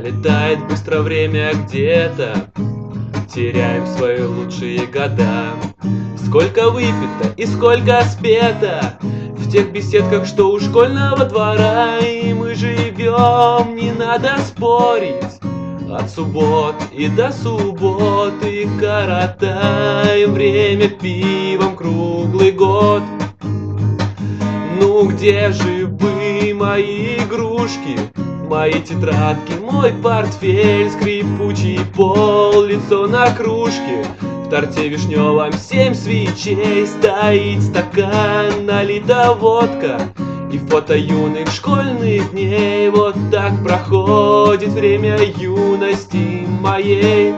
Пролетает быстро время где-то, теряем свои лучшие года. Сколько выпито и сколько спето в тех беседках, что у школьного двора. И мы живем, не надо спорить, от суббот и до субботы коротаем время пивом круглый год. Ну где же вы, мои игрушки, мои тетрадки, мой портфель, скрипучий пол, лицо на кружке? В торте вишневом 7 свечей стоит стакан, налита водка и фото юных школьных дней. Вот так проходит время юности моей.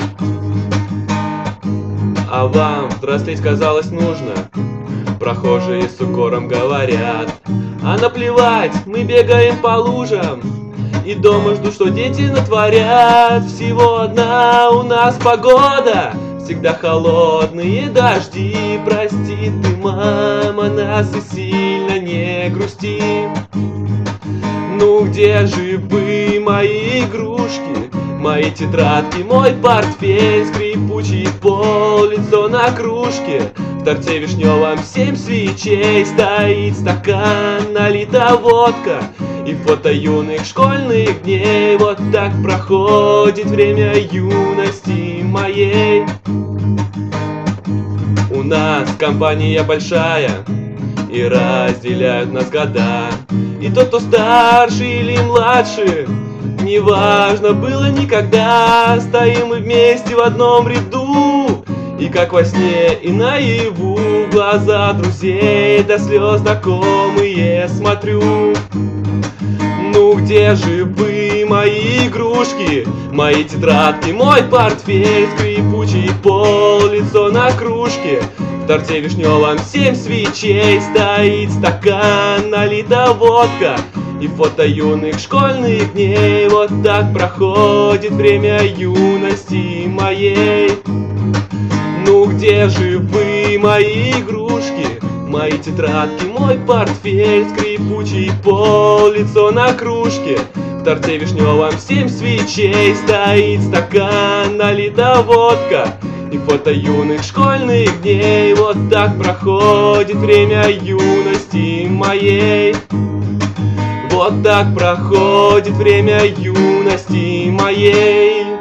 А вам взрослеть казалось нужно, прохожие с укором говорят. А наплевать, мы бегаем по лужам и дома жду, что дети натворят. Всего одна у нас погода, всегда холодные дожди. Прости ты, мама, нас и сильно не грусти. Ну где же вы, мои игрушки, мои тетрадки, мой портфель, скрипучий пол, лицо на кружке? В торте вишневом 7 свечей стоит стакан, налита водка и фото юных школьных дней. Вот так проходит время юности моей. У нас компания большая, и разделяют нас года. И тот, кто старше или младше, неважно было никогда. Стоим мы вместе в одном ряду, и как во сне и наяву в глаза друзей до слез знакомые смотрю. Ну где же вы, мои игрушки, мои тетрадки, мой портфель, скрипучий пол, лицо на кружке? В торте вишневом 7 свечей стоит стакан, налита водка и фото юных школьных дней. Вот так проходит время юности моей. Ну где же вы, мои игрушки, мои тетрадки, мой портфель, скрипучий пол, лицо на кружке? В торте вишневом 7 свечей стоит стакан, налита водка и фото юных школьных дней. Вот так проходит время юности моей. Вот так проходит время юности моей.